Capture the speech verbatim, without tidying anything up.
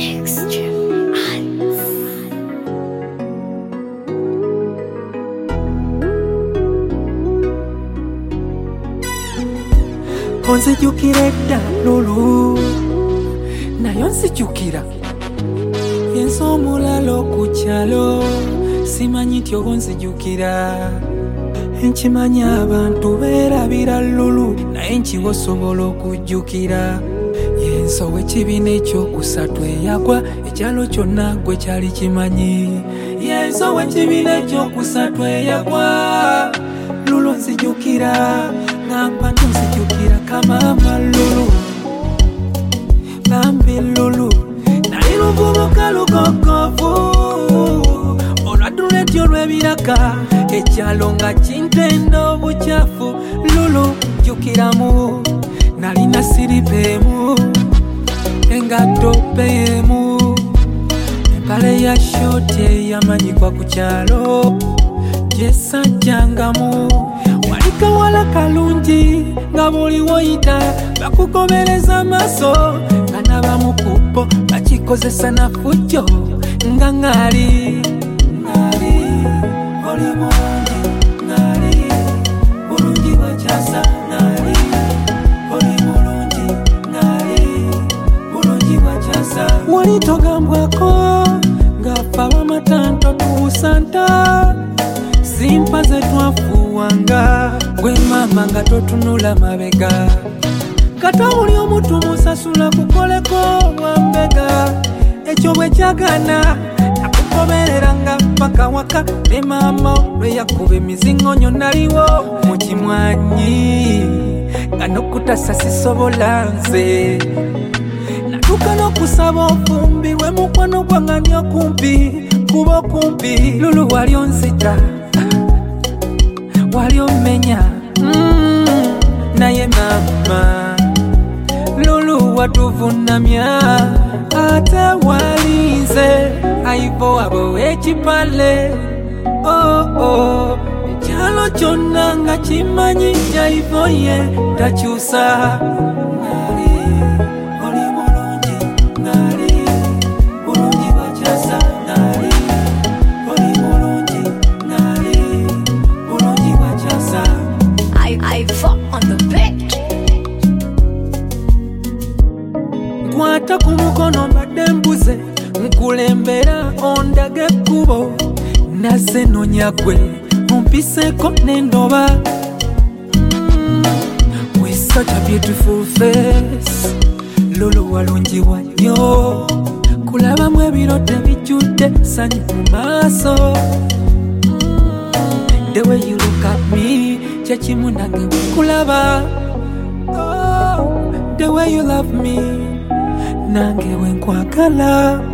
Extreme Arts. Onzijukira edda lulu nayo nzijukira yensi omulala okukyalo simanyi nti oba nzijukira nkimanyi abantu beerabira lulu naye nkiwa osobola okujjukira yensi ow'ekibiina ekyokusatu eyagwa ekyalo kyonna gwe kyali kimanyi yensi ow'ekibiina ekyokusatu eyagwa lulu nzijukira ngamba nzijukira kamama lulu bambi lulu nali luvubuka lugogovu olwadula etyo olw'ebiraka ekyalo nga kintenda obukyafu lulu jjukiramu nalina siripa emu engatto emu empale ya shoti eyamanyikwa ku kyalo gyesajjangamu wali kawala kalungi nga buli woyita bakugobereza amaaso nga n'abamu ku bo bakikozesa na fujjo nga ŋŋaali ŋŋaali oli mulungi ŋŋaali bulungi bwakyasa ŋŋaali oli mulungi ŋŋaali bulungi bwakyasa wali togambwako ng'afa bamatanto tuwusanta simpa ze twafuwanga gwe maama nga totunula mabega kata buli omuntu musasula kukoleko wambega ekyo bwe kyagana nakugobereranga paka waka ne maama lwe yakuba emizingonyo naliwo mu kimwanyi nga n'okutasa sisobola nze natuuka n'okusaba ofumbirwe mukwano gwanga ndi okumpi kuba okumpi lulu wali onzita wali omenya mm, naye mama lulu watuvunamya ate walinze aivo abo w'ekipale oh, oh. ekyalo kyonna nga kimanyi jaivo ye takyusa ngali oli mulungi ngali bulungi bwakyasa ngali oli mulungi ngali bulungi bwakyasa I, I fuck on the bed. nkwata ku mukono mbadde mbuze nkulembera ondage ekkubo nazze nonya gwe ompiseko n'endoba mm, with such a beautiful face lulu walungiwa nnyo kulabamu ebiro tebijjudde sanyu mu maaso mm, the way you look at me kyekimu nange kulaba oh, the way you love me nange wenkwagala